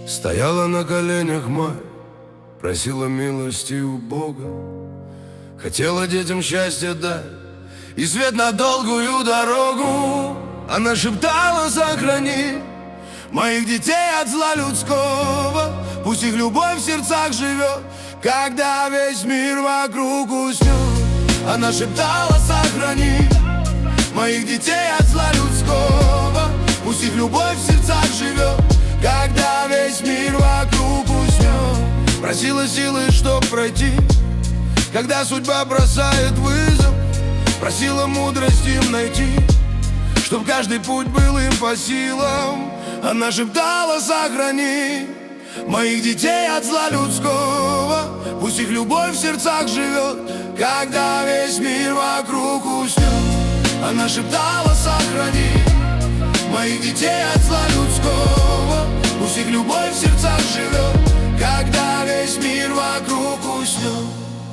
Стояла на коленях мать, просила милости у Бога, хотела детям счастье дать и свет на долгую дорогу. Она шептала: сохрани моих детей от зла людского, пусть их любовь в сердцах живет, когда весь мир вокруг уснет. Она шептала: сохрани моих детей от зла людского, пусть их любовь в сердцах живет, когда весь мир вокруг уснет. Просила силы, чтоб пройти, когда судьба бросает вызов, просила мудрости им найти, чтоб каждый путь был им по силам. Она шептала: сохрани моих детей от зла людского, пусть их любовь в сердцах живет, когда весь мир вокруг уснет. Она шептала: сохрани моих детей от зла людского, пусть их любовь в сердцах живет, когда весь мир вокруг уснет.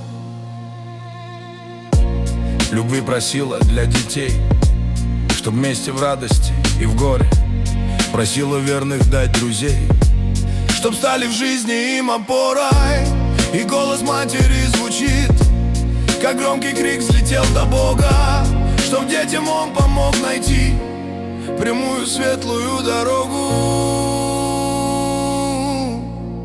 Любви просила для детей, чтоб вместе в радости и в горе, просила верных дать друзей, чтоб стали в жизни им опорой. И голос матери звучит, как громкий крик взлетел до Бога, чтоб детям он помог найти прямую светлую дорогу.